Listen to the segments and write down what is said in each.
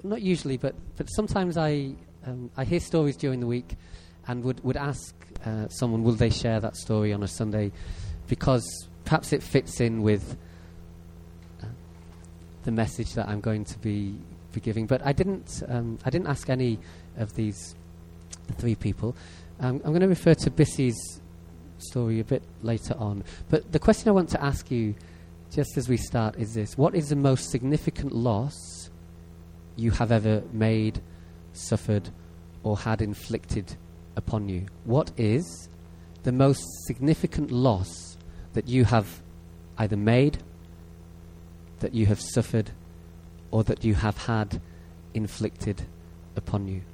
not usually, but sometimes I hear stories during the week and would ask someone, will they share that story on a Sunday, because perhaps it fits in with the message that I'm going to be giving. But I didn't ask any of these three people. I'm going to refer to Bissy's story a bit later on. But the question I want to ask you, just as we start, is this: what is the most significant loss you have ever made, suffered, or had inflicted upon you? What is the most significant loss that you have either made, that you have suffered, or that you have had inflicted upon you?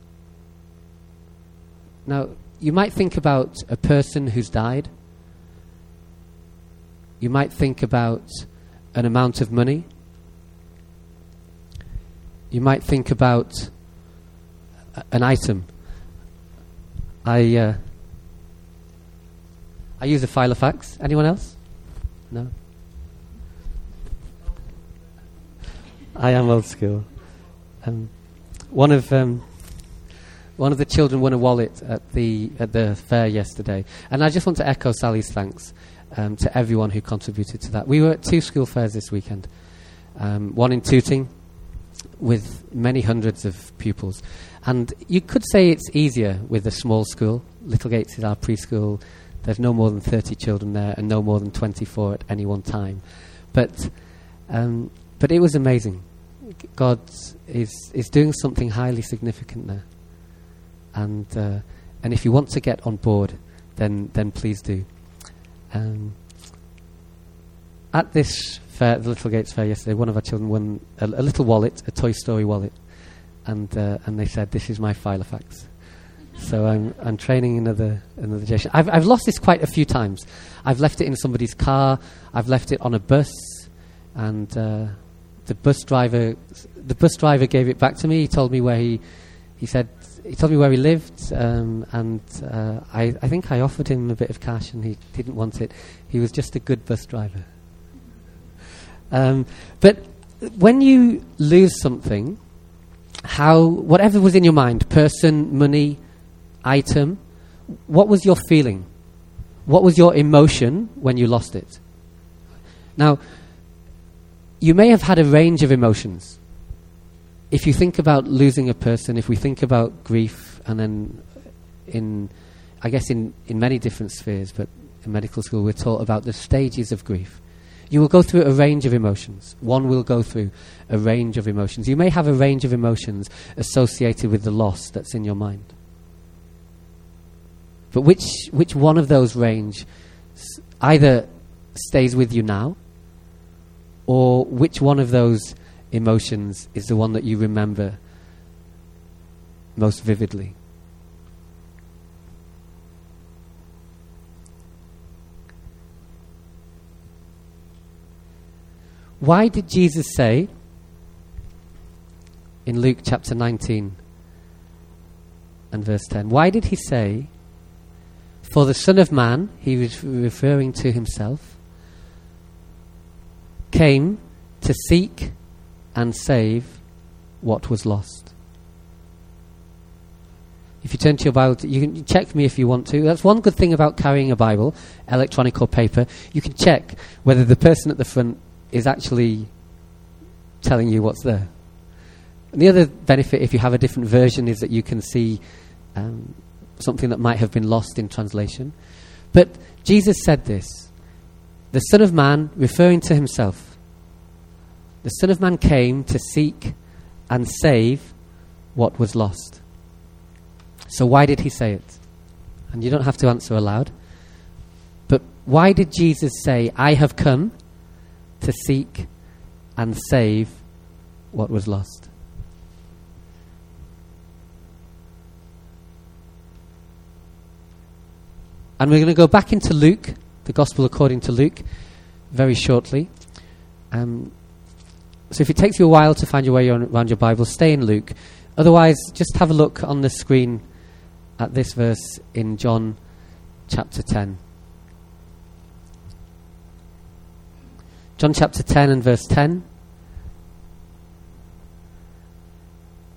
Now, you might think about a person who's died. You might think about an amount of money. You might think about an item. I use a Filofax. Anyone else? No? I am old school. One of the children won a wallet at the fair yesterday, and I just want to echo Sally's thanks to everyone who contributed to that. We were at 2 school fairs this weekend, one in Tooting with many hundreds of pupils, and you could say it's easier with a small school. Littlegates is our preschool. There's no more than 30 children there, and no more than 24 at any one time. But it was amazing. God is doing something highly significant there. And if you want to get on board, then please do. At this fair, the Littlegates fair yesterday, one of our children won a little wallet, a Toy Story wallet, and they said, "This is my Filofax." So I'm training another generation. I've lost this quite a few times. I've left it in somebody's car. I've left it on a bus, and the bus driver gave it back to me. He told me where he told me where he lived, and I think I offered him a bit of cash, and he didn't want it. He was just a good bus driver. But when you lose something, whatever was in your mind, person, money, item, what was your feeling? What was your emotion when you lost it? Now, you may have had a range of emotions. If you think about losing a person, if we think about grief, and then in many different spheres, but in medical school we're taught about the stages of grief. You will go through a range of emotions. One will go through a range of emotions. You may have a range of emotions associated with the loss that's in your mind. But which one of those range either stays with you now, or which one of those emotions is the one that you remember most vividly? Why did Jesus say in Luke chapter 19 and verse 10, why did he say, "For the Son of Man," he was referring to himself, "came to seek and save what was lost"? If you turn to your Bible, you can check me if you want to. That's one good thing about carrying a Bible, electronic or paper. You can check whether the person at the front is actually telling you what's there. And the other benefit, if you have a different version, is that you can see something that might have been lost in translation. But Jesus said this: the Son of Man, referring to himself, the Son of Man came to seek and save what was lost. So why did he say it? And you don't have to answer aloud. But why did Jesus say, "I have come to seek and save what was lost"? And we're going to go back into Luke, the Gospel according to Luke, very shortly. So if it takes you a while to find your way around your Bible, stay in Luke. Otherwise, just have a look on the screen at this verse in John chapter 10. John chapter 10 and verse 10.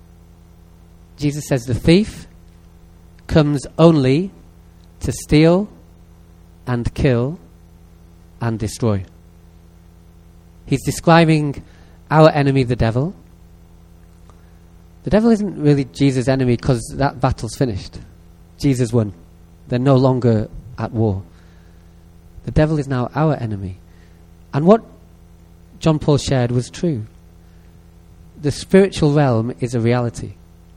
Jesus says the thief comes only to steal and kill and destroy. He's describing our enemy, the devil. The devil isn't really Jesus' enemy because that battle's finished. Jesus won. They're no longer at war. The devil is now our enemy. And what John Paul shared was true. The spiritual realm is a reality.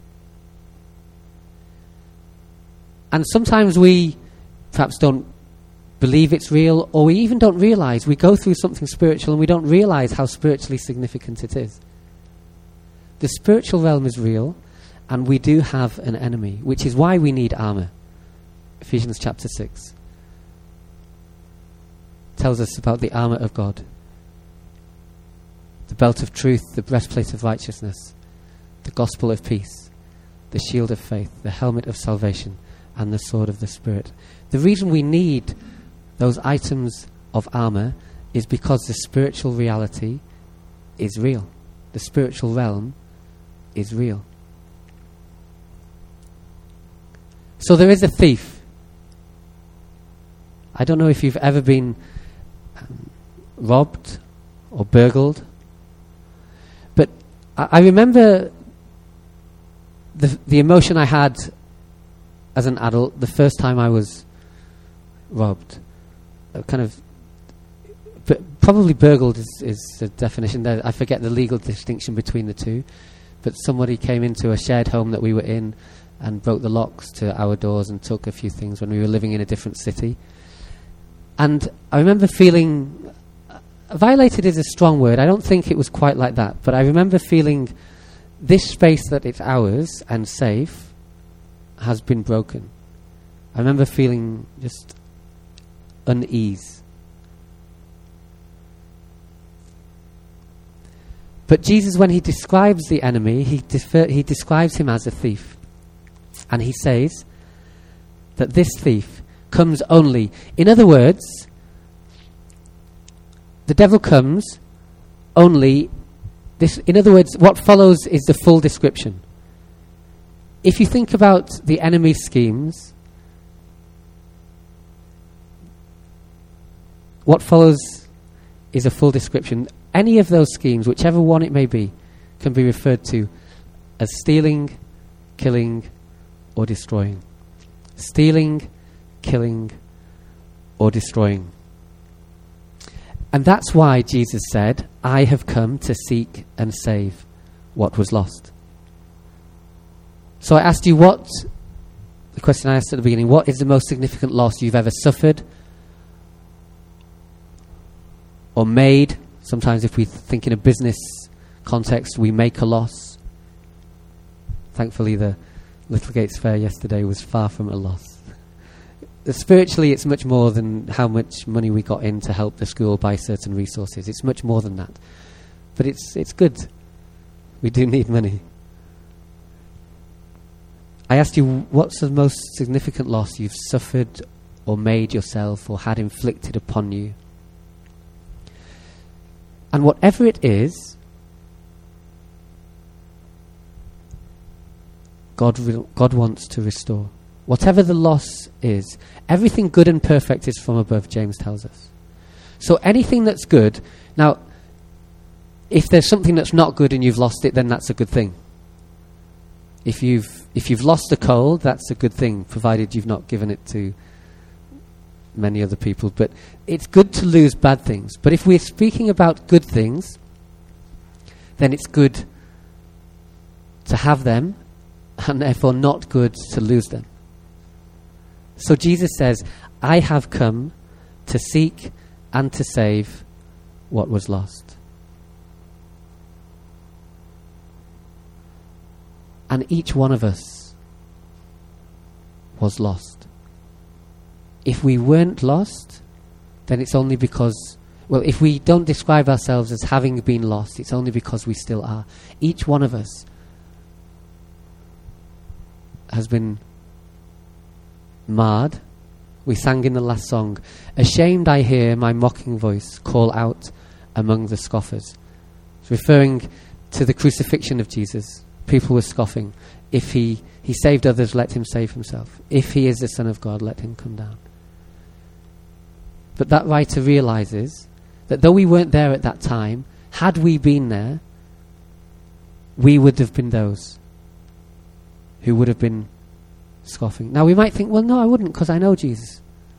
And sometimes we perhaps don't believe it's real, or we even don't realize. We go through something spiritual and we don't realize how spiritually significant it is. The spiritual realm is real, and we do have an enemy, which is why we need armor. Ephesians chapter 6 tells us about the armor of God. The belt of truth, the breastplate of righteousness, the gospel of peace, the shield of faith, the helmet of salvation, and the sword of the Spirit. The reason we need those items of armor is because the spiritual reality is real. The spiritual realm is real. So there is a thief. I don't know if you've ever been robbed or burgled, but I remember the emotion I had as an adult the first time I was robbed. But probably burgled is the definition there. I forget the legal distinction between the two, but somebody came into a shared home that we were in and broke the locks to our doors and took a few things when we were living in a different city. And I remember feeling, violated is a strong word, I don't think it was quite like that, but I remember feeling this space that it's ours and safe has been broken. I remember feeling just unease. But Jesus, when he describes the enemy, he describes him as a thief. And he says that this thief comes only. In other words, the devil comes only. In other words, what follows is the full description. If you think about the enemy's schemes, what follows is a full description. Any of those schemes, whichever one it may be, can be referred to as stealing, killing, or destroying. Stealing, killing, or destroying. And that's why Jesus said, I have come to seek and save what was lost. So I asked you the question I asked at the beginning, what is the most significant loss you've ever suffered or made? Sometimes if we think in a business context, we make a loss. Thankfully, the Littlegates Fair yesterday was far from a loss. Spiritually, it's much more than how much money we got in to help the school buy certain resources. It's much more than that. But it's good. We do need money. I asked you, what's the most significant loss you've suffered or made yourself or had inflicted upon you? And whatever it is, God wants to restore. Whatever the loss is, everything good and perfect is from above, James tells us. So anything that's good, now, if there's something that's not good and you've lost it, then that's a good thing. If you've lost a cold, that's a good thing, provided you've not given it to many other people. But it's good to lose bad things. But if we're speaking about good things, then it's good to have them, and therefore not good to lose them. So Jesus says, I have come to seek and to save what was lost. And each one of us was lost. If we weren't lost, then it's only because, if we don't describe ourselves as having been lost, it's only because we still are. Each one of us has been marred. We sang in the last song, ashamed I hear my mocking voice call out among the scoffers. It's referring to the crucifixion of Jesus, people were scoffing. If he saved others, let him save himself. If he is the Son of God, let him come down. But that writer realizes that though we weren't there at that time, had we been there, we would have been those who would have been scoffing. Now we might think, well, no, I wouldn't, because I know Jesus.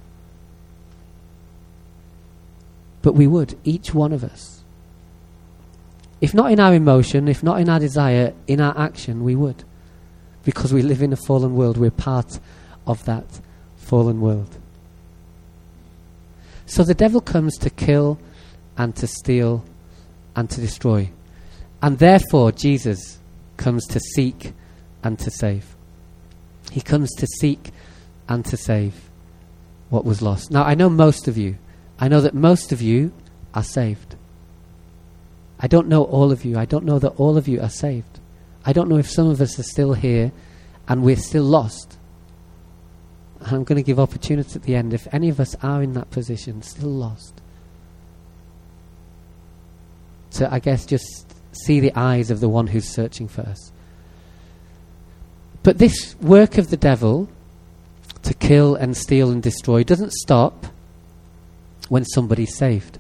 But we would, each one of us. If not in our emotion, if not in our desire, in our action, we would. Because we live in a fallen world. We're part of that fallen world. So the devil comes to kill and to steal and to destroy. And therefore Jesus comes to seek and to save. He comes to seek and to save what was lost. Now I know that most of you are saved. I don't know all of you. I don't know that all of you are saved. I don't know if some of us are still here and we're still lost. And I'm going to give opportunity at the end if any of us are in that position, still lost, to, I guess, just see the eyes of the one who's searching for us. But this work of the devil to kill and steal and destroy doesn't stop when somebody's saved.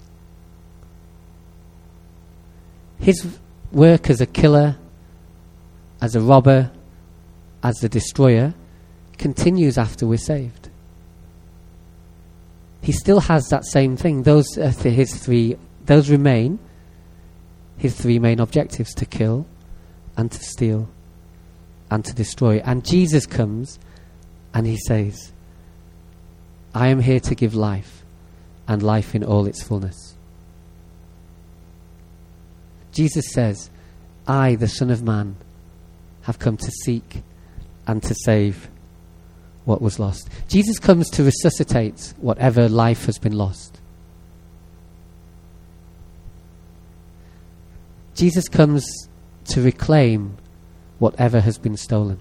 His work as a killer, as a robber, as a destroyer, continues after we're saved. He still has that same thing. Those remain his three main objectives: to kill and to steal and to destroy. And Jesus comes and he says, I am here to give life, and life in all its fullness. Jesus says, I, the Son of Man, have come to seek and to save what was lost. Jesus comes to resuscitate whatever life has been lost. Jesus comes to reclaim whatever has been stolen.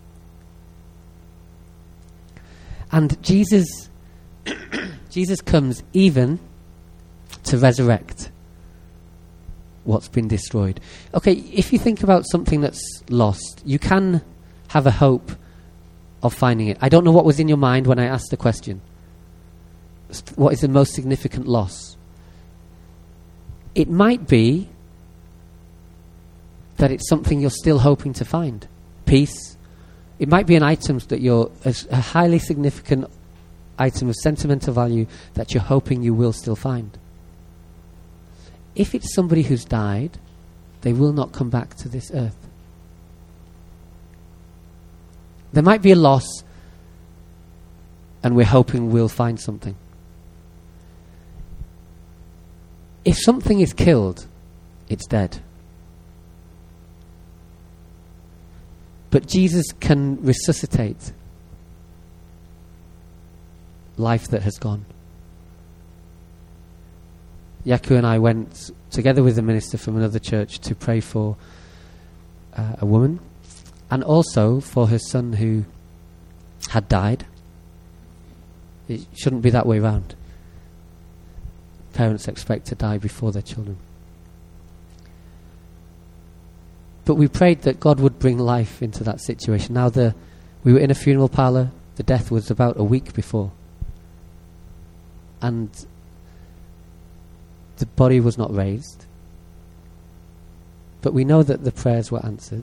And Jesus comes even to resurrect what's been destroyed. Okay, if you think about something that's lost, you can have a hope of finding it. I don't know what was in your mind when I asked the question. What is the most significant loss? It might be that it's something you're still hoping to find. Peace. It might be an item that a highly significant item of sentimental value that you're hoping you will still find. If it's somebody who's died, they will not come back to this earth. There might be a loss, and we're hoping we'll find something. If something is killed, it's dead. But Jesus can resuscitate life that has gone. Yaku and I went together with a minister from another church to pray for a woman, and also for her son who had died. It shouldn't be that way round. Parents expect to die before their children. But we prayed that God would bring life into that situation. Now we were in a funeral parlour. The death was about a week before. And the body was not raised. But we know that the prayers were answered.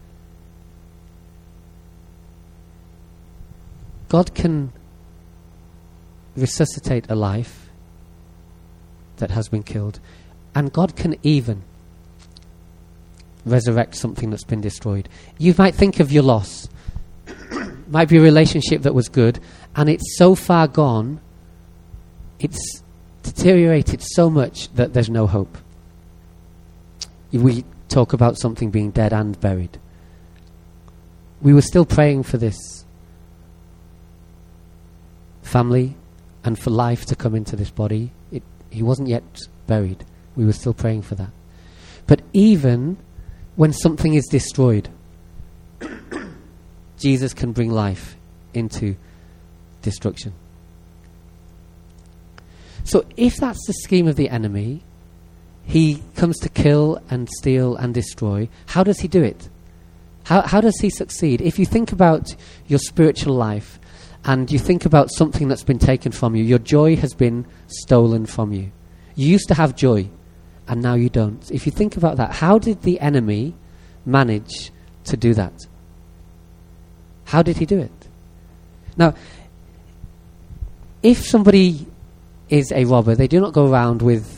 God can resuscitate a life that has been killed. And God can even resurrect something that's been destroyed. You might think of your loss. Might be a relationship that was good, and it's so far gone, it's deteriorated so much that there's no hope. We talk about something being dead and buried. We were still praying for this family and for life to come into this body. He wasn't yet buried. We were still praying for that. But even when something is destroyed, Jesus can bring life into destruction. So if that's the scheme of the enemy, he comes to kill and steal and destroy. How does he do it? How does he succeed? If you think about your spiritual life and you think about something that's been taken from you, your joy has been stolen from you. You used to have joy, and now you don't. If you think about that, how did the enemy manage to do that? How did he do it? Now, if somebody is a robber, they do not go around with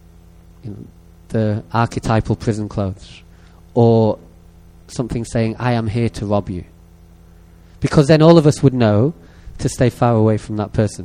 the archetypal prison clothes or something saying, I am here to rob you. Because then all of us would know to stay far away from that person.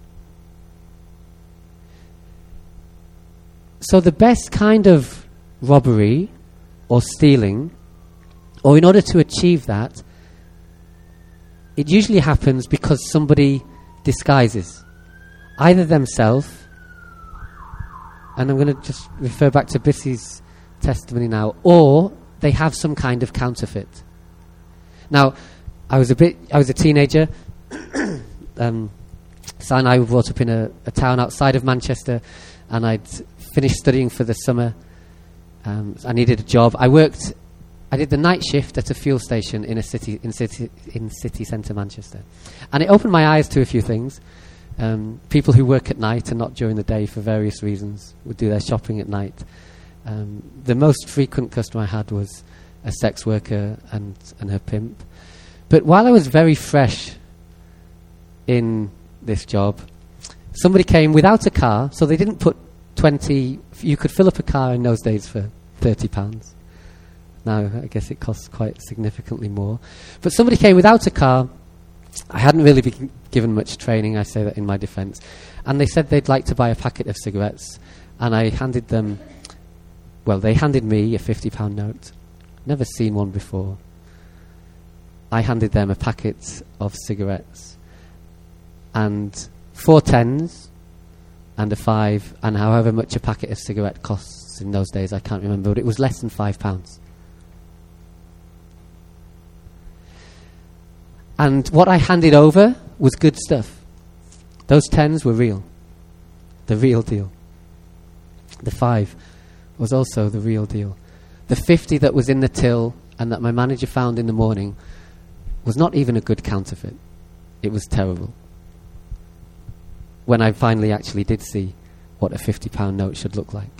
So the best kind of robbery or stealing, or in order to achieve that, it usually happens because somebody disguises either themselves, and I'm going to just refer back to Bissy's testimony now, or they have some kind of counterfeit. Now, I was a teenager. Si and I were brought up in a town outside of Manchester, and I'd finished studying for the summer. I needed a job. I did the night shift at a fuel station in city centre Manchester, and it opened my eyes to a few things. People who work at night and not during the day for various reasons would do their shopping at night. The most frequent customer I had was a sex worker and her pimp. But while I was very fresh in this job, somebody came without a car, so they didn't put 20... You could fill up a car in those days for £30. Now, I guess it costs quite significantly more. But somebody came without a car. I hadn't really been given much training, I say that in my defence. And they said they'd like to buy a packet of cigarettes. And I handed them... Well, they handed me a £50 note. Never seen one before. I handed them a packet of cigarettes. And 4 10s and a 5, and however much a packet of cigarette costs in those days, I can't remember, but it was less than £5. And what I handed over was good stuff. Those 10s were real. The real deal. The 5 was also the real deal. The 50 that was in the till and that my manager found in the morning was not even a good counterfeit. It was terrible. When I finally actually did see what a £50 note should look like.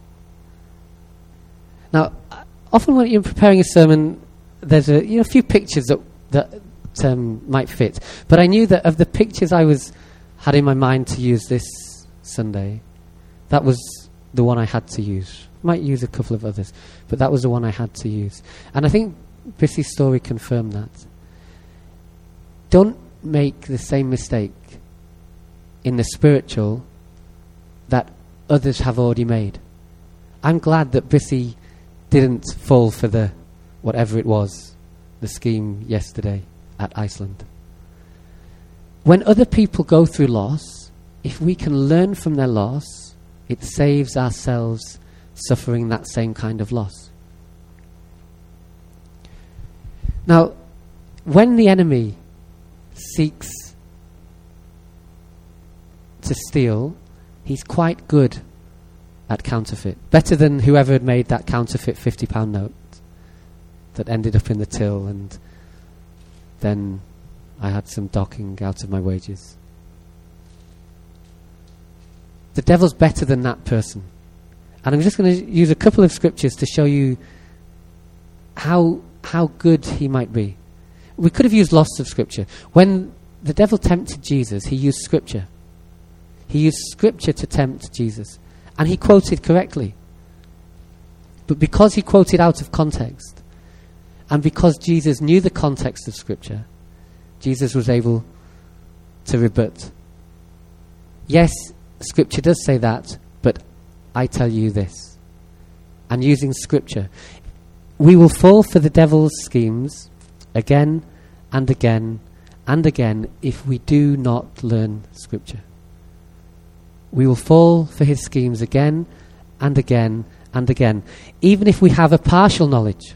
Now, often when you're preparing a sermon, there's a few pictures that might fit. But I knew that of the pictures I had in my mind to use this Sunday, that was the one I had to use. Might use a couple of others, but that was the one I had to use. And I think Bissy's story confirmed that. Don't make the same mistake in the spiritual that others have already made. I'm glad that Bissy didn't fall for the scheme yesterday at Iceland. When other people go through loss, if we can learn from their loss, it saves ourselves suffering that same kind of loss. Now, when the enemy seeks to steal, he's quite good at counterfeit. Better than whoever had made that counterfeit £50 note that ended up in the till, and then I had some docking out of my wages. The devil's better than that person. And I'm just going to use a couple of scriptures to show you how good he might be. We could have used lots of scripture. When the devil tempted Jesus, he used scripture. He used scripture to tempt Jesus. And he quoted correctly. But because he quoted out of context, and because Jesus knew the context of scripture, Jesus was able to rebut. Yes, scripture does say that, but I tell you this. And using scripture, we will fall for the devil's schemes again and again and again if we do not learn scripture. We will fall for his schemes again and again and again, even if we have a partial knowledge.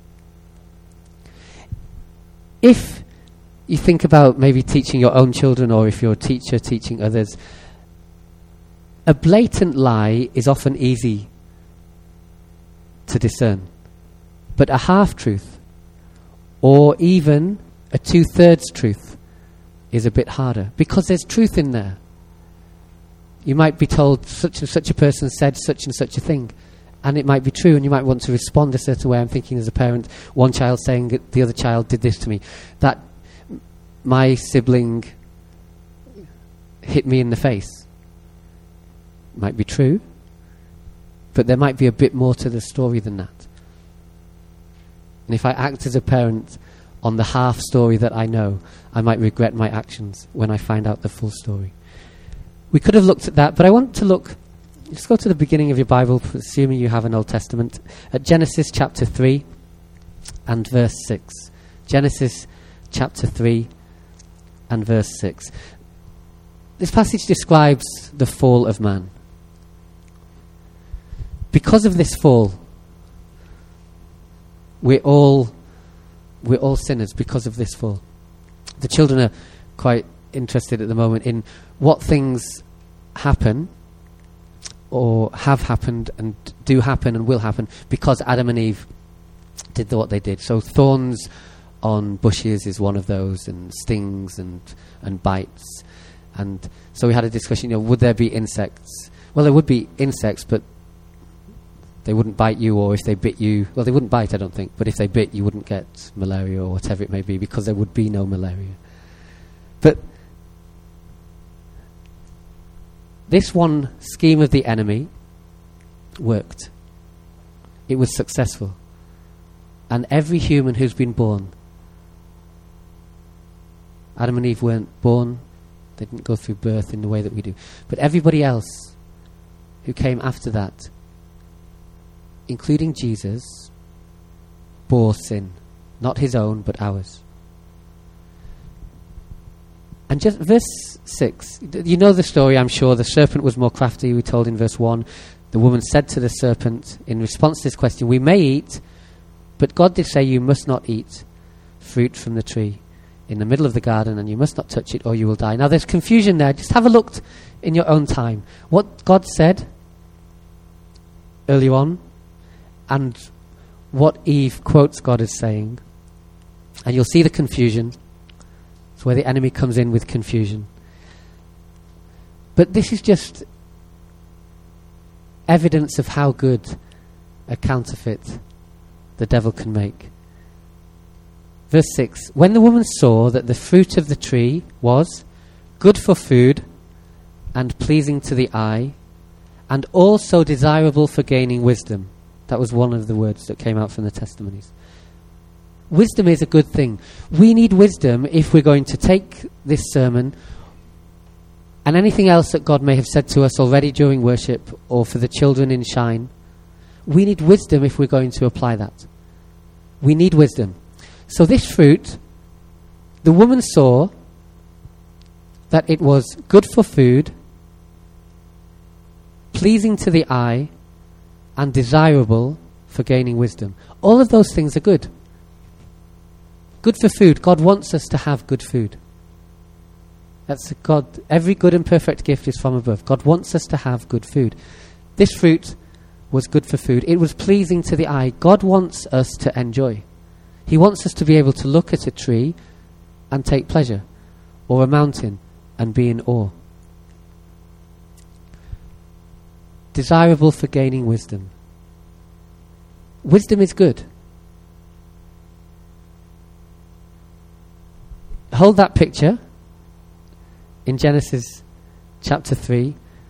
If you think about maybe teaching your own children, or if you're a teacher teaching others, a blatant lie is often easy to discern. But a half-truth or even a 2/3 truth is a bit harder, because there's truth in there. You might be told such and such a person said such and such a thing, and it might be true, and you might want to respond a certain way. I'm thinking as a parent, one child saying that the other child did this to me, that my sibling hit me in the face. Might be true, but there might be a bit more to the story than that. And if I act as a parent on the half story that I know, I might regret my actions when I find out the full story. We could have looked at that, but I want to look, just go to the beginning of your Bible, assuming you have an Old Testament, at Genesis chapter 3 and verse 6. Genesis chapter 3 and verse 6. This passage describes the fall of man. Because of this fall, we're all sinners because of this fall. The children are quite interested at the moment in what things happen or have happened and do happen and will happen because Adam and Eve did what they did. So thorns on bushes is one of those, and stings and bites. And so we had a discussion, would there be insects? Well, there would be insects, but they wouldn't bite you, or if they bit you, well, they wouldn't bite, I don't think, but if they bit, you wouldn't get malaria or whatever it may be, because there would be no malaria. But this one scheme of the enemy worked. It was successful. And every human who's been born, Adam and Eve weren't born, they didn't go through birth in the way that we do, but everybody else who came after that, including Jesus, bore sin. Not his own, but ours. And just verse 6, you know the story, I'm sure. The serpent was more crafty, we told in verse 1. The woman said to the serpent, in response to this question, we may eat, but God did say you must not eat fruit from the tree in the middle of the garden, and you must not touch it or you will die. Now there's confusion there. Just have a look in your own time. What God said earlier on, and what Eve quotes God as saying. And you'll see the confusion. It's where the enemy comes in with confusion. But this is just evidence of how good a counterfeit the devil can make. Verse 6, when the woman saw that the fruit of the tree was good for food and pleasing to the eye, and also desirable for gaining wisdom. That was one of the words that came out from the testimonies. Wisdom is a good thing. We need wisdom if we're going to take this sermon and anything else that God may have said to us already during worship or for the children in Shine. We need wisdom if we're going to apply that. We need wisdom. So this fruit, the woman saw that it was good for food, pleasing to the eye, and desirable for gaining wisdom. All of those things are good. Good for food. God wants us to have good food. That's God. Every good and perfect gift is from above. God wants us to have good food. This fruit was good for food. It was pleasing to the eye. God wants us to enjoy. He wants us to be able to look at a tree and take pleasure, or a mountain and be in awe. Desirable for gaining wisdom. Wisdom is good. Hold that picture in Genesis chapter 3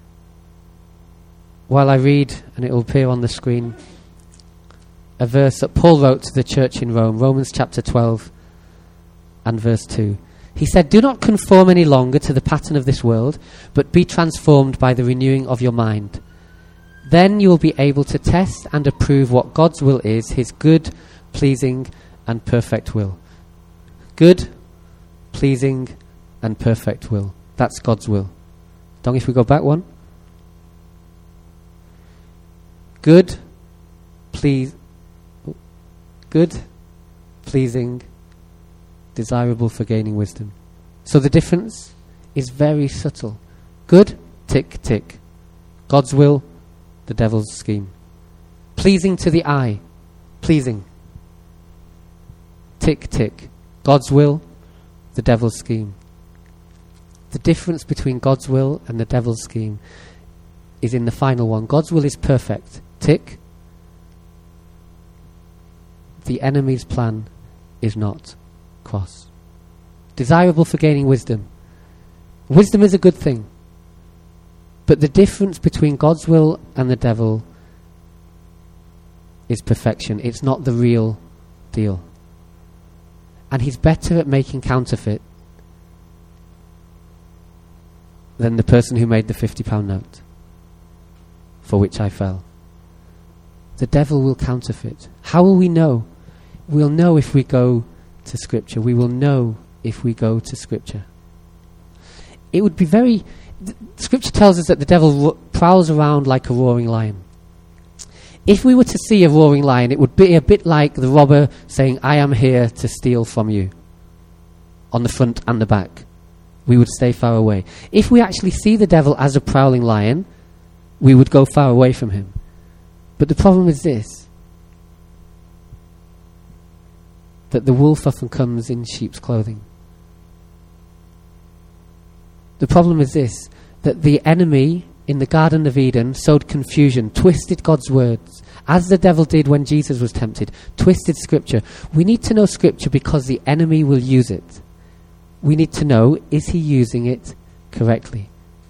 while I read, and it will appear on the screen, a verse that Paul wrote to the church in Rome, Romans chapter 12 and verse 2. He said, do not conform any longer to the pattern of this world, but be transformed by the renewing of your mind. Then you will be able to test and approve what God's will is, his good, pleasing, and perfect will. Good, pleasing, and perfect will. That's God's will. Don't if we go back one. Good, pleasing, desirable for gaining wisdom. So the difference is very subtle. Good, tick, tick. God's will, the devil's scheme. Pleasing to the eye, pleasing. Tick, tick. God's will, the devil's scheme. The difference between God's will and the devil's scheme is in the final one. God's will is perfect. Tick. The enemy's plan is not. Cross. Desirable for gaining wisdom. Wisdom is a good thing. But the difference between God's will and the devil is perfection. It's not the real deal. And he's better at making counterfeit than the person who made the £50 note for which I fell. The devil will counterfeit. How will we know? We'll know if we go to Scripture. We will know if we go to Scripture. It would be Scripture tells us that the devil prowls around like a roaring lion. If we were to see a roaring lion, it would be a bit like the robber saying, I am here to steal from you, on the front and the back. We would stay far away. If we actually see the devil as a prowling lion, we would go far away from him. But the problem is this, that the wolf often comes in sheep's clothing. The problem is this, that the enemy in the Garden of Eden sowed confusion, twisted God's words, as the devil did when Jesus was tempted, twisted Scripture. We need to know Scripture because the enemy will use it. We need to know, is he using it correctly?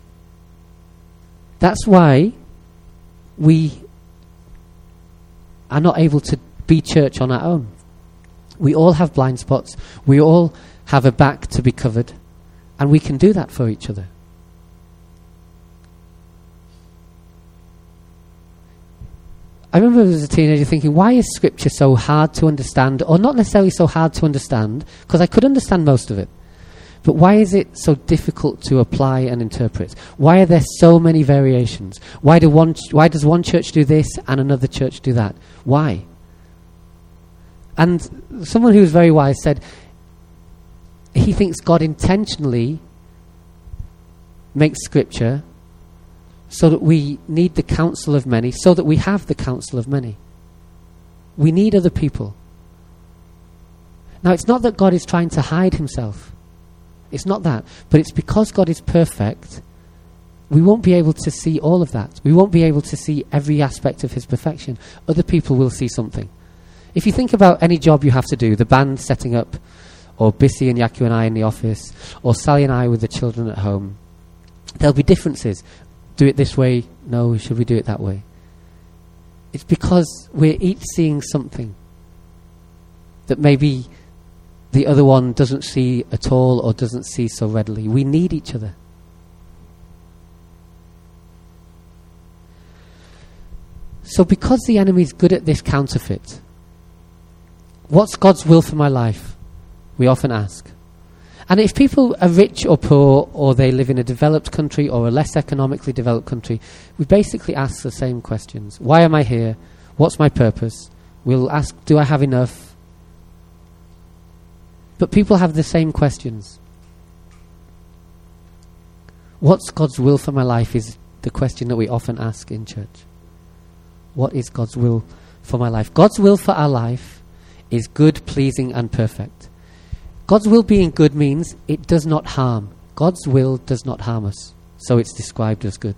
That's why we are not able to be church on our own. We all have blind spots. We all have a back to be covered. And we can do that for each other. I remember as a teenager thinking, why is Scripture so hard to understand? Or not necessarily so hard to understand, because I could understand most of it. But why is it so difficult to apply and interpret? Why are there so many variations? Why does one church do this and another church do that? Why? And someone who was very wise said, he thinks God intentionally makes Scripture so that we need the counsel of many, so that we have the counsel of many. We need other people. Now, it's not that God is trying to hide himself. It's not that. But it's because God is perfect, we won't be able to see all of that. We won't be able to see every aspect of his perfection. Other people will see something. If you think about any job you have to do, the band setting up, or Bissy and Yaku and I in the office, or Sally and I with the children at home, there'll be differences. Do it this way, no, should we do it that way? It's because we're each seeing something that maybe the other one doesn't see at all or doesn't see so readily. We need each other. So because the enemy's good at this counterfeit, what's God's will for my life? We often ask. And if people are rich or poor, or they live in a developed country or a less economically developed country, we basically ask the same questions. Why am I here? What's my purpose? We'll ask, do I have enough? But people have the same questions. What's God's will for my life is the question that we often ask in church. What is God's will for my life? God's will for our life is good, pleasing, and perfect. God's will being good means it does not harm. God's will does not harm us, so it's described as good.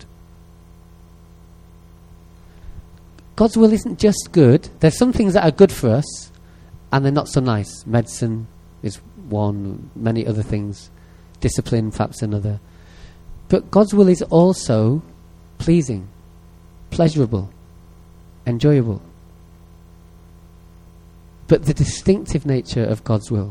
God's will isn't just good. There's some things that are good for us, and they're not so nice. Medicine is one, many other things. Discipline, perhaps another. But God's will is also pleasing, pleasurable, enjoyable. But the distinctive nature of God's will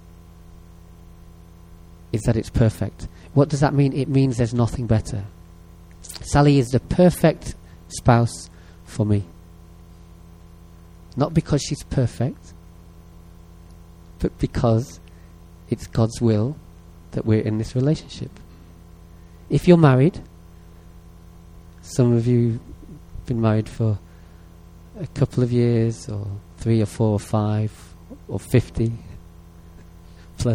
is that it's perfect. What does that mean? It means there's nothing better. Sally is the perfect spouse for me. Not because she's perfect, but because it's God's will that we're in this relationship. If you're married, some of you have been married for a couple of years, or 3 or 4 or 5 or 50 plus.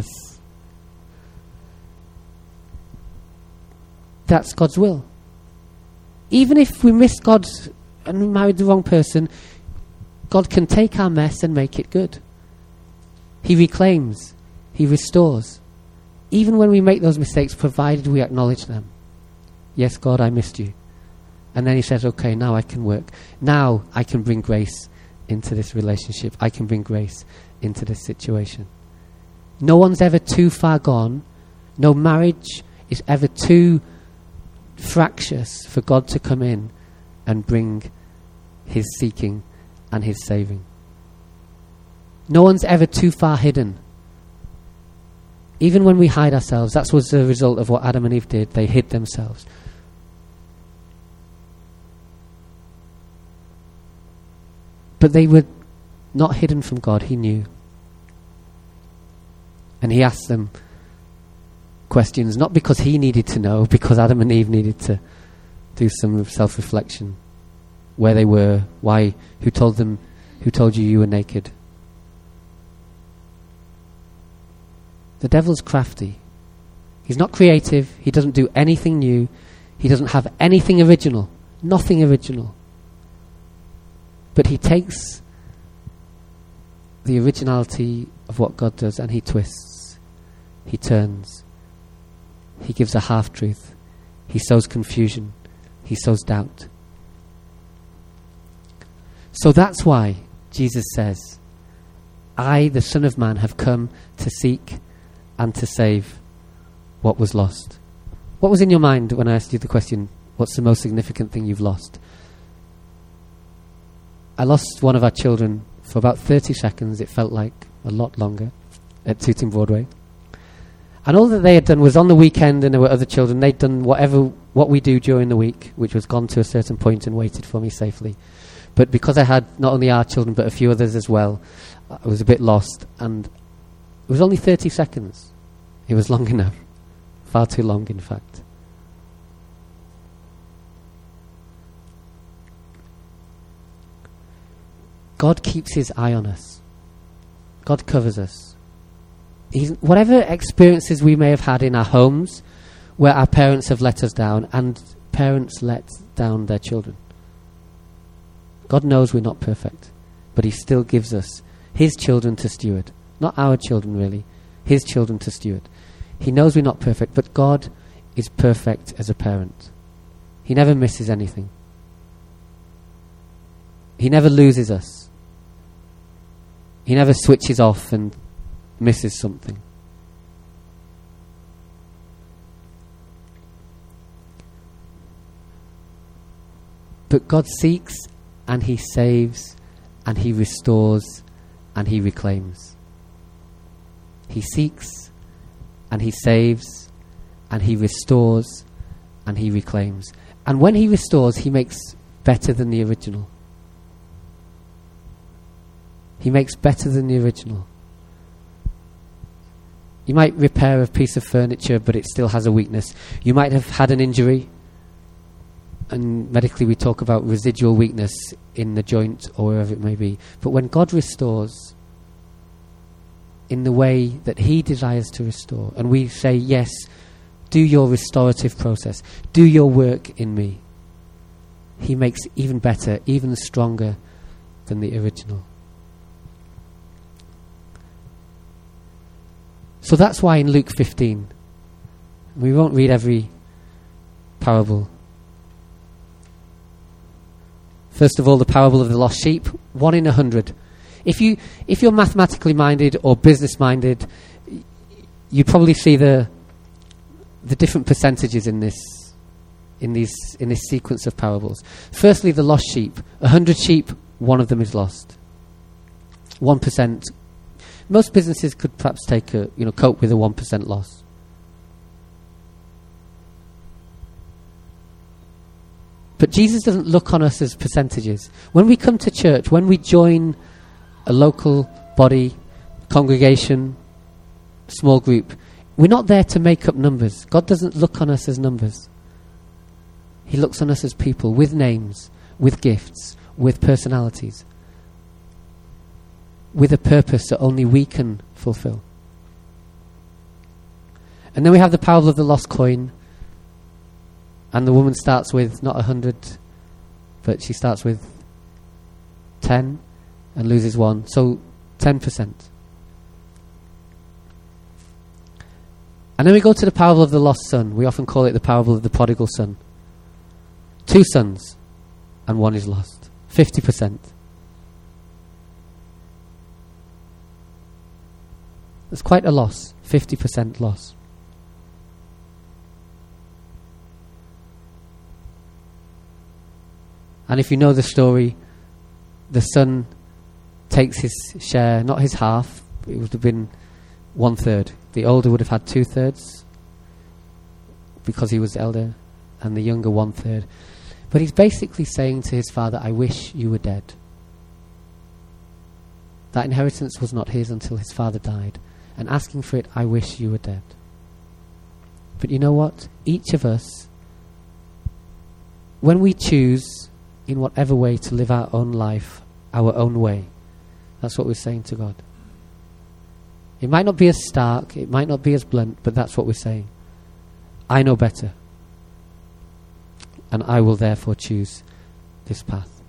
That's God's will. Even if we miss God and we married the wrong person, God can take our mess and make it good. He reclaims. He restores. Even when we make those mistakes, provided we acknowledge them. Yes, God, I missed you. And then he says, okay, now I can work. Now I can bring grace into this relationship. I can bring grace into this situation. No one's ever too far gone. No marriage is ever too fractious for God to come in and bring his seeking and his saving. No one's ever too far hidden. Even when we hide ourselves, that was the result of what Adam and Eve did. They hid themselves. But they were not hidden from God. He knew. And he asked them questions, not because he needed to know, because Adam and Eve needed to do some self-reflection. Where they were, why, who told you you were naked. The devil's crafty. He's not creative. He doesn't do anything new. He doesn't have anything original. Nothing original. But he takes the originality of what God does and he twists. He turns. He gives a half-truth. He sows confusion. He sows doubt. So that's why Jesus says, I, the Son of Man, have come to seek and to save what was lost. What was in your mind when I asked you the question, what's the most significant thing you've lost? I lost one of our children for about 30 seconds. It felt like a lot longer at Tooting Broadway. And all that they had done was on the weekend, and there were other children, they'd done what we do during the week, which was gone to a certain point and waited for me safely. But because I had not only our children but a few others as well, I was a bit lost, and it was only 30 seconds. It was long enough. Far too long, in fact. God keeps his eye on us. God covers us. Whatever experiences we may have had in our homes where our parents have let us down, and parents let down their children. God knows we're not perfect, but he still gives us his children to steward. Not our children, really. His children to steward. He knows we're not perfect, but God is perfect as a parent. He never misses anything. He never loses us. He never switches off and misses something. But God seeks and he saves and he restores and he reclaims. He seeks and he saves and he restores and he reclaims. And when he restores, he makes better than the original. He makes better than the original. You might repair a piece of furniture, but it still has a weakness. You might have had an injury, and medically we talk about residual weakness in the joint or wherever it may be. But when God restores in the way that he desires to restore, and we say, yes, do your restorative process, do your work in me, he makes even better, even stronger than the original. So that's why in Luke 15, we won't read every parable. First of all, the parable of the lost sheep, 1 in 100. If you're mathematically minded or business minded, you probably see the different percentages in this sequence of parables. Firstly, the lost sheep. 100 sheep, 1 of them is lost. 1%. Most businesses could perhaps cope with a 1% loss. But Jesus doesn't look on us as percentages. When we come to church, when we join a local body, congregation, small group, we're not there to make up numbers. God doesn't look on us as numbers. He looks on us as people with names, with gifts, with personalities, with a purpose that only we can fulfill. And then we have the parable of the lost coin. And the woman starts with not 100, but she starts with 10 and loses 1. So 10%. And then we go to the parable of the lost son. We often call it the parable of the prodigal son. 2 sons, and one is lost. 50%. It's quite a loss. 50% loss. And if you know the story, the son takes his share, not his half, it would have been 1/3. The older would have had 2/3 because he was elder, and the younger 1/3. But he's basically saying to his father, I wish you were dead. That inheritance was not his until his father died. And asking for it, I wish you were dead. But you know what? Each of us, when we choose in whatever way to live our own life, our own way, that's what we're saying to God. It might not be as stark, it might not be as blunt, but that's what we're saying. I know better. And I will therefore choose this path.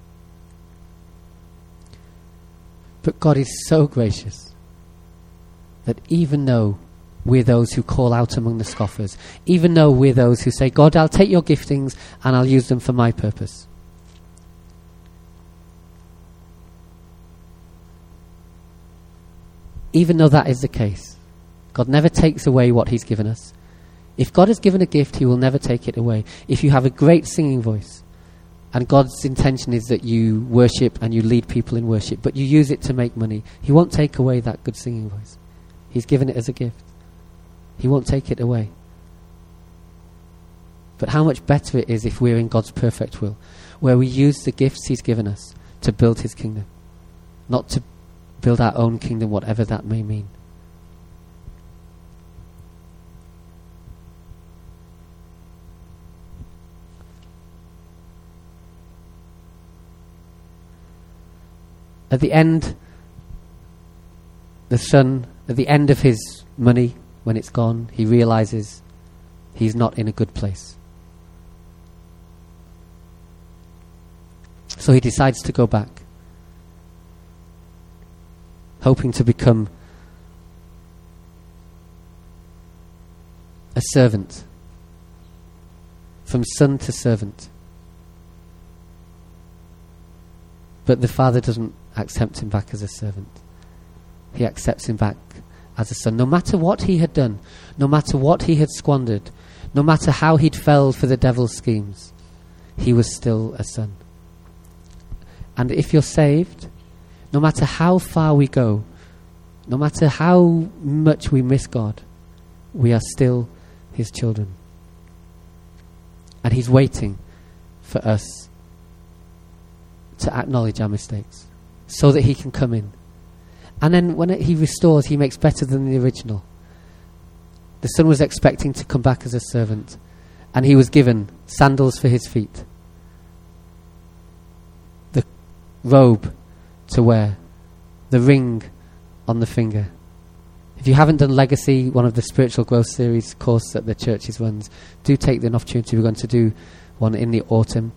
But God is so gracious that even though we're those who call out among the scoffers, even though we're those who say, God, I'll take your giftings and I'll use them for my purpose, even though that is the case, God never takes away what he's given us. If God has given a gift, he will never take it away. If you have a great singing voice, and God's intention is that you worship and you lead people in worship, but you use it to make money, he won't take away that good singing voice. He's given it as a gift. He won't take it away. But how much better it is if we're in God's perfect will, where we use the gifts he's given us to build his kingdom, not to build our own kingdom, whatever that may mean. At the end, the son, at the end of his money, when it's gone, he realizes he's not in a good place. So he decides to go back, hoping to become a servant, from son to servant. But the father doesn't accept him back as a servant. He accepts him back as a son. No matter what he had done, no matter what he had squandered, no matter how he'd fell for the devil's schemes, he was still a son. And if you're saved, no matter how far we go, no matter how much we miss God, we are still his children. And he's waiting for us to acknowledge our mistakes so that he can come in. And then when he restores, he makes better than the original. The son was expecting to come back as a servant, and he was given sandals for his feet, the robe to wear, the ring on the finger. If you haven't done Legacy, one of the spiritual growth series course that the churches runs, do take the opportunity. We're going to do one in the autumn.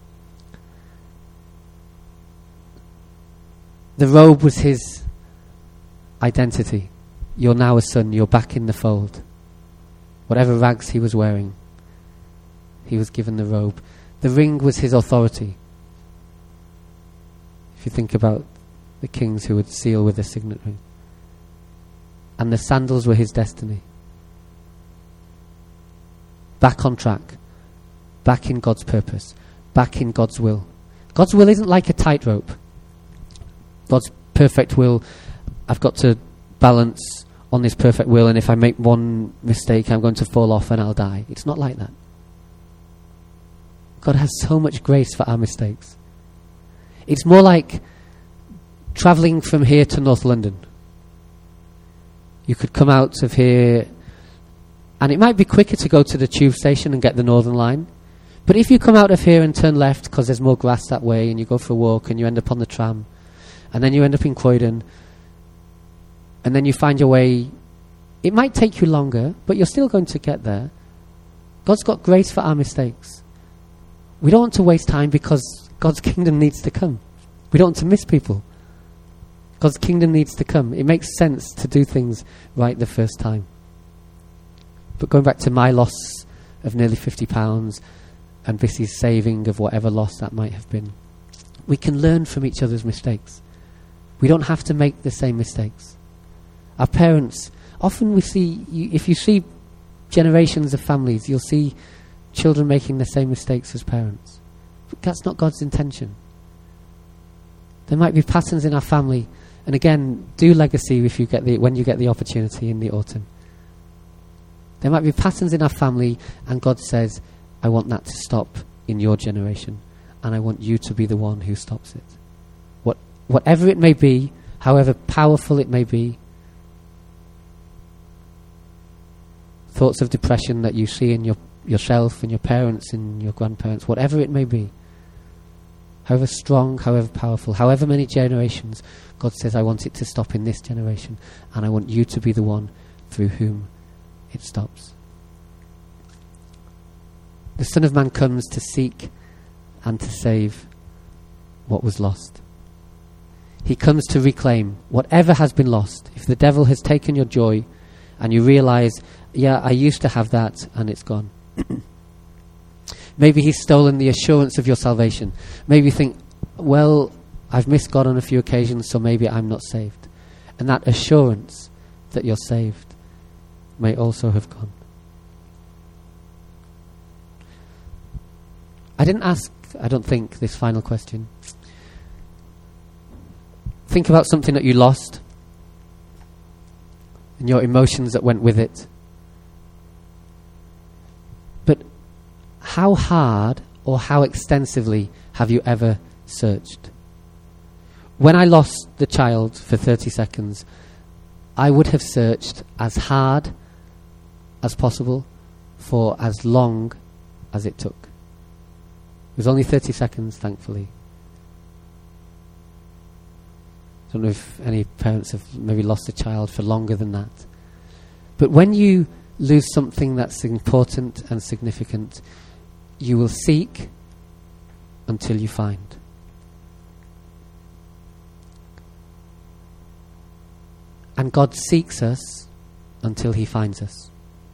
The robe was his identity. You're now a son. You're back in the fold. Whatever rags he was wearing, he was given the robe. The ring was his authority. If you think about the kings who would seal with a signet ring. And the sandals were his destiny. Back on track. Back in God's purpose. Back in God's will. God's will isn't like a tightrope. God's perfect will, I've got to balance on this perfect will, and if I make one mistake, I'm going to fall off and I'll die. It's not like that. God has so much grace for our mistakes. It's more like travelling from here to North London. You could come out of here, and it might be quicker to go to the tube station and get the Northern Line. But if you come out of here and turn left because there's more grass that way, and you go for a walk and you end up on the tram, and then you end up in Croydon, and then you find your way, it might take you longer, but you're still going to get there. God's got grace for our mistakes. We don't want to waste time because God's kingdom needs to come. We don't want to miss people. God's kingdom needs to come. It makes sense to do things right the first time. But going back to my loss of nearly £50 and Bissy's saving of whatever loss that might have been, we can learn from each other's mistakes. We don't have to make the same mistakes. Our parents, often we see, if you see generations of families, you'll see children making the same mistakes as parents. But that's not God's intention. There might be patterns in our family, and again, do legacy when you get the opportunity in the autumn. There might be patterns in our family, and God says, I want that to stop in your generation, and I want you to be the one who stops it. Whatever it may be, however powerful it may be, thoughts of depression that you see in yourself and your parents and your grandparents, whatever it may be, however strong, however powerful, however many generations, God says, I want it to stop in this generation, and I want you to be the one through whom it stops. The Son of Man comes to seek and to save what was lost. He comes to reclaim whatever has been lost. If the devil has taken your joy and you realize, yeah, I used to have that and it's gone. Maybe he's stolen the assurance of your salvation. Maybe you think, well, I've missed God on a few occasions, so maybe I'm not saved. And that assurance that you're saved may also have gone. I didn't ask, I don't think, this final question. Think about something that you lost and your emotions that went with it. But how hard or how extensively have you ever searched? When I lost the child for 30 seconds, I would have searched as hard as possible for as long as it took. It was only 30 seconds, thankfully. I don't know if any parents have maybe lost a child for longer than that. But when you lose something that's important and significant, you will seek until you find. And God seeks us until he finds us.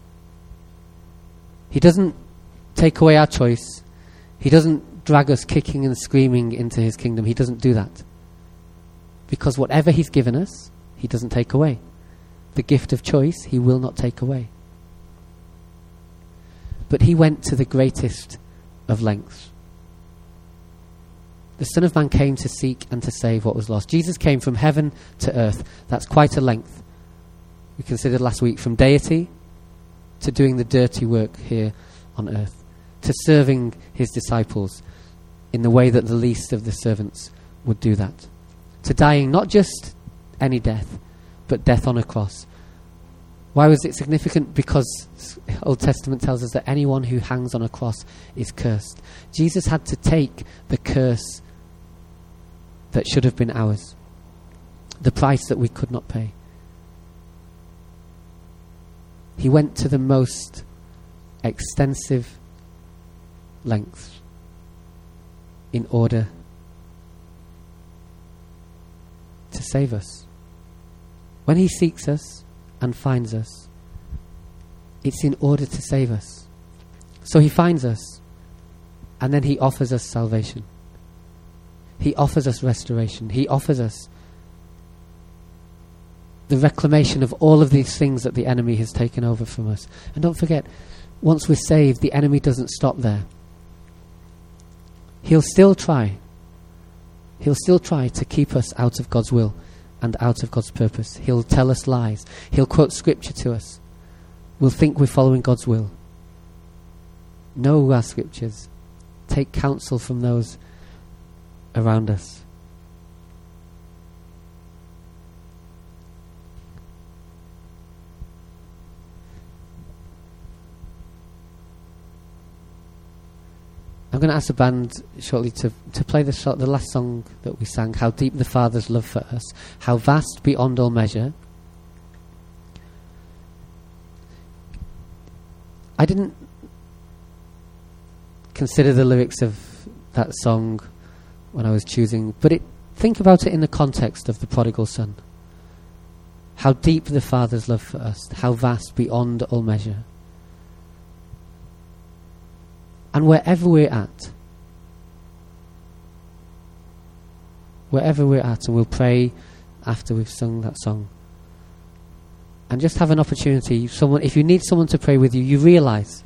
He doesn't take away our choice. He doesn't drag us kicking and screaming into his kingdom. He doesn't do that. Because whatever he's given us, he doesn't take away. The gift of choice, he will not take away. But he went to the greatest of lengths. The Son of Man came to seek and to save what was lost. Jesus came from heaven to earth. That's quite a length. We considered last week from deity to doing the dirty work here on earth, to serving his disciples in the way that the least of the servants would do that, to dying not just any death, but death on a cross. Why was it significant? Because Old Testament tells us that anyone who hangs on a cross is cursed. Jesus had to take the curse that should have been ours, the price that we could not pay. He went to the most extensive lengths in order to save us. When he seeks us and finds us, it's in order to save us. So he finds us, and then he offers us salvation. He offers us restoration. He offers us the reclamation of all of these things that the enemy has taken over from us. And don't forget, once we're saved, the enemy doesn't stop there. He'll still try. He'll still try to keep us out of God's will and out of God's purpose. He'll tell us lies. He'll quote scripture to us. We'll think we're following God's will. Know our scriptures. Take counsel from those around us. I'm going to ask the band shortly to play the last song that we sang, How Deep the Father's Love for Us, How Vast Beyond All Measure. I didn't consider the lyrics of that song when I was choosing, but think about it in the context of the prodigal son. How deep the Father's love for us, how vast beyond all measure. And wherever we're at, and we'll pray after we've sung that song, and just have an opportunity, if you need someone to pray with you, you realise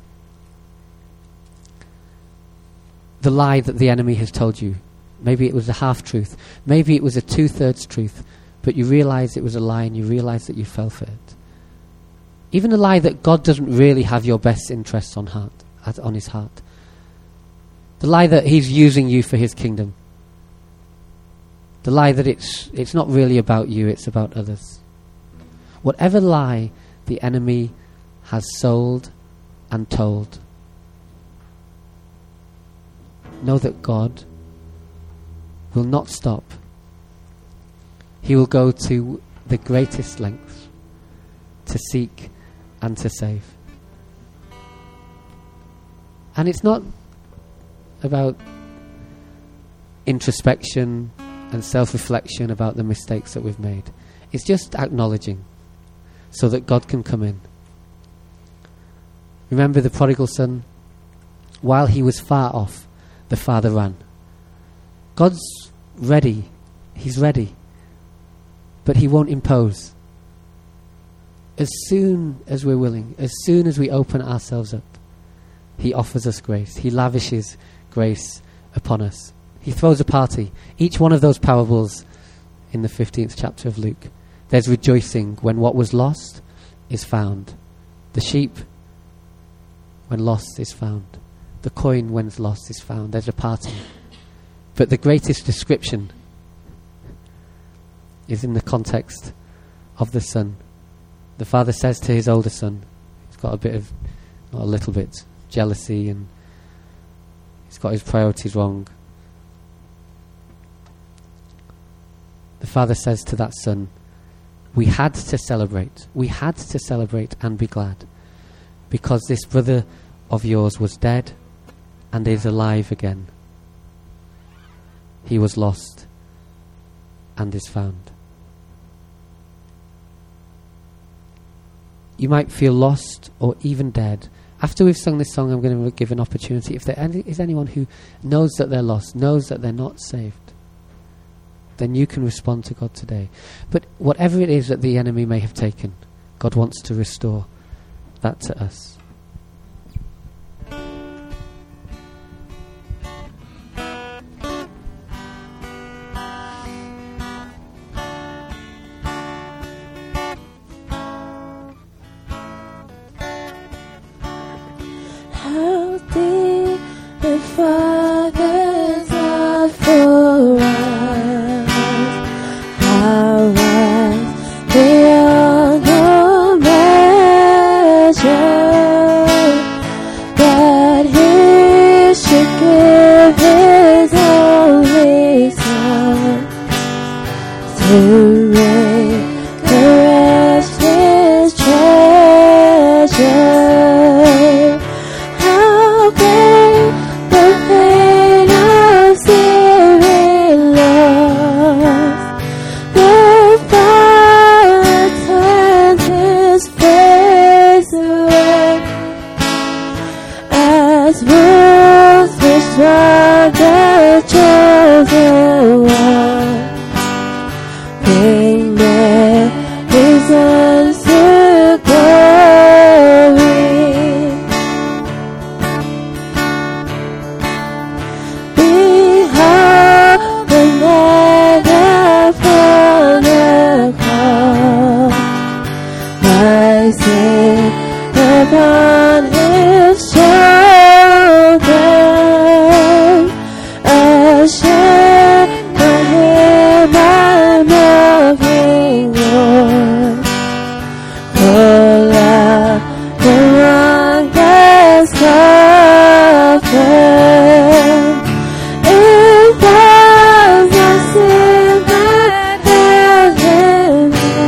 the lie that the enemy has told you. Maybe it was a half-truth. Maybe it was a 2/3 truth. But you realise it was a lie, and you realise that you fell for it. Even a lie that God doesn't really have your best interests on his heart. The lie that he's using you for his kingdom. The lie that it's not really about you, it's about others. Whatever lie the enemy has sold and told, know that God will not stop. He will go to the greatest lengths to seek and to save. And it's not about introspection and self-reflection about the mistakes that we've made. It's just acknowledging so that God can come in. Remember the prodigal son? While he was far off, the father ran. God's ready. He's ready. But he won't impose. As soon as we're willing, as soon as we open ourselves up, he offers us grace. He lavishes grace upon us. He throws a party. Each one of those parables in the 15th chapter of Luke, there's rejoicing when what was lost is found. The sheep, when lost, is found. The coin, when lost, is found. There's a party. But the greatest description is in the context of the son. The father says to his older son, he's got a bit of, not a little bit, jealousy, and he's got his priorities wrong. The father says to that son, we had to celebrate and be glad, because this brother of yours was dead and is alive again. He was lost and is found. You might feel lost or even dead. After we've sung this song, I'm going to give an opportunity. If there is anyone who knows that they're lost, knows that they're not saved, then you can respond to God today. But whatever it is that the enemy may have taken, God wants to restore that to us. How deep the Father's love for us, how vast beyond all measure, that He should give His only Son to make the rest His treasure. The chosen one, bring their reasons to glory. Behold the man upon the cross, my sin upon His shoulder. Ashamed for Him, I'm loving Lord. All out the wrong that suffered. If thou my sin that held Him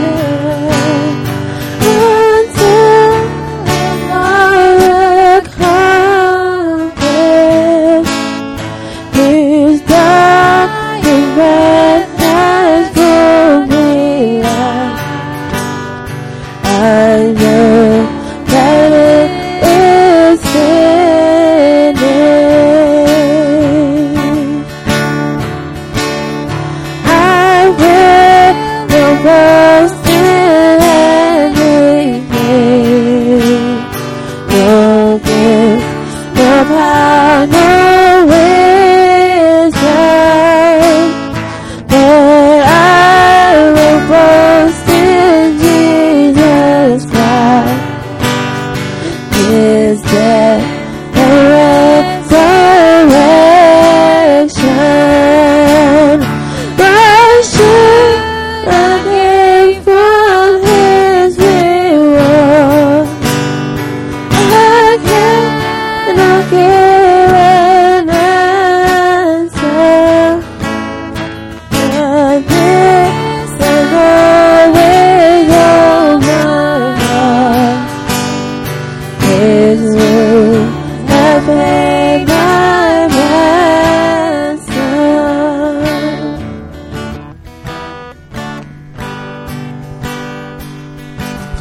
until the Lord accomplished. His dying breath has brought me life. I know that it is finished.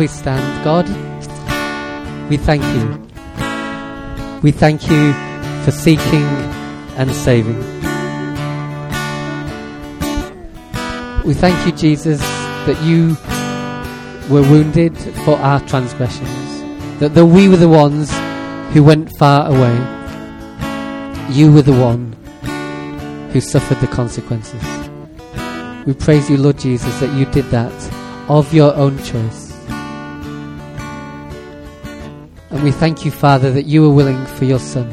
please stand? God, we thank you. We thank you for seeking and saving. We thank you, Jesus, that you were wounded for our transgressions, that though we were the ones who went far away, you were the one who suffered the consequences. We praise you, Lord Jesus, that you did that of your own choice. And we thank you, Father, that you were willing for your Son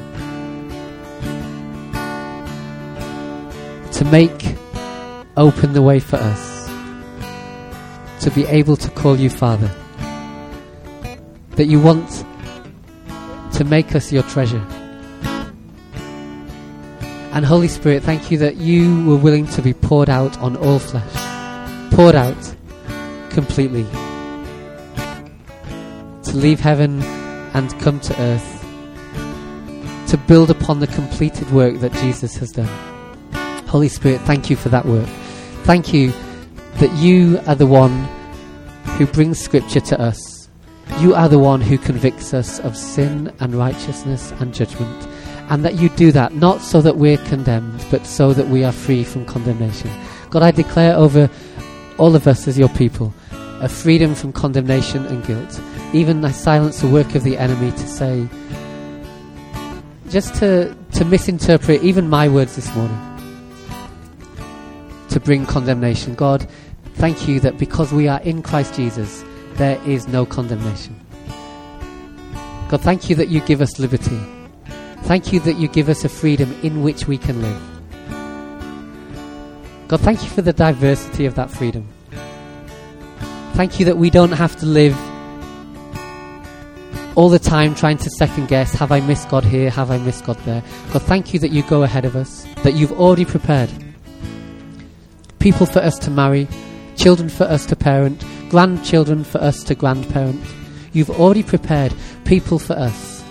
to open the way for us to be able to call you Father, that you want to make us your treasure. And Holy Spirit, thank you that you were willing to be poured out on all flesh, poured out completely, to leave heaven and come to earth, to build upon the completed work that Jesus has done. Holy Spirit, thank you for that work. Thank you that you are the one who brings Scripture to us. You are the one who convicts us of sin and righteousness and judgment. And that you do that not so that we're condemned, but so that we are free from condemnation. God, I declare over all of us as your people a freedom from condemnation and guilt. Even I silence the work of the enemy to say, just to misinterpret even my words this morning, to bring condemnation. God, thank you that because we are in Christ Jesus, there is no condemnation. God, thank you that you give us liberty. Thank you that you give us a freedom in which we can live. God, thank you for the diversity of that freedom. Thank you that we don't have to live all the time trying to second guess, have I missed God here, have I missed God there? God, thank you that you go ahead of us, that you've already prepared people for us to marry, children for us to parent, grandchildren for us to grandparent. You've already prepared people for us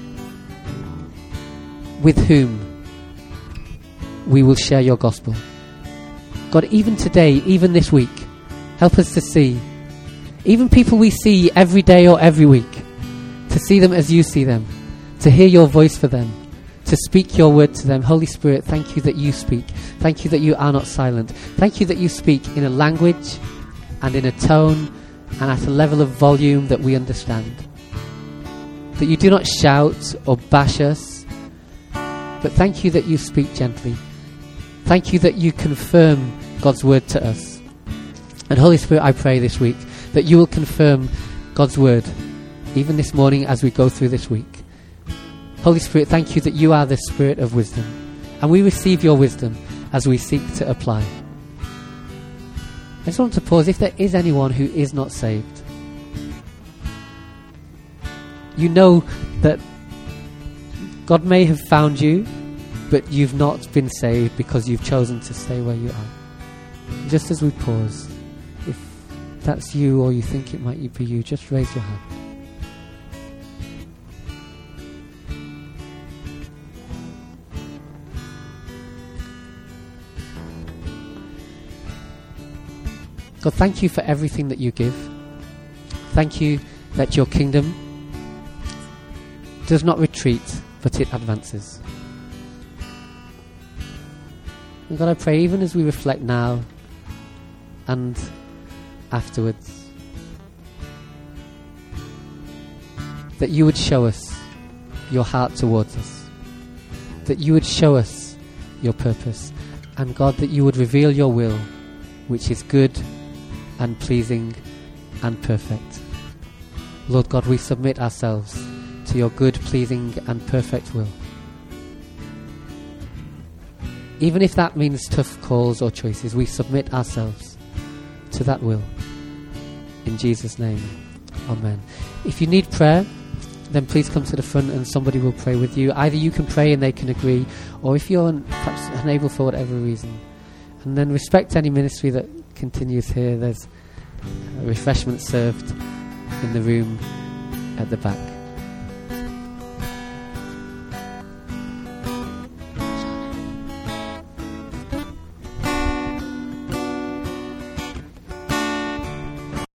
with whom we will share your gospel. God, even today, even this week, help us to see, even people we see every day or every week, to see them as you see them, to hear your voice for them, to speak your word to them. Holy Spirit, thank you that you speak. Thank you that you are not silent. Thank you that you speak in a language and in a tone and at a level of volume that we understand. That you do not shout or bash us, but thank you that you speak gently. Thank you that you confirm God's word to us. And Holy Spirit, I pray this week that you will confirm God's word, even this morning as we go through this week. Holy Spirit, thank you that you are the Spirit of wisdom, and we receive your wisdom as we seek to apply. I just want to pause. If there is anyone who is not saved, you know that God may have found you, but you've not been saved because you've chosen to stay where you are. Just as we pause, if that's you or you think it might be you, just raise your hand. God, thank you for everything that you give. Thank you that your kingdom does not retreat, but it advances. And God, I pray, even as we reflect now and afterwards, that you would show us your heart towards us, that you would show us your purpose, and God, that you would reveal your will, which is good and pleasing and perfect. Lord God, we submit ourselves to your good, pleasing and perfect will. Even if that means tough calls or choices, we submit ourselves to that will. In Jesus' name, amen. If you need prayer, then please come to the front and somebody will pray with you. Either you can pray and they can agree, or if you're perhaps unable for whatever reason, and then respect any ministry that continues here. There's refreshments served in the room at the back.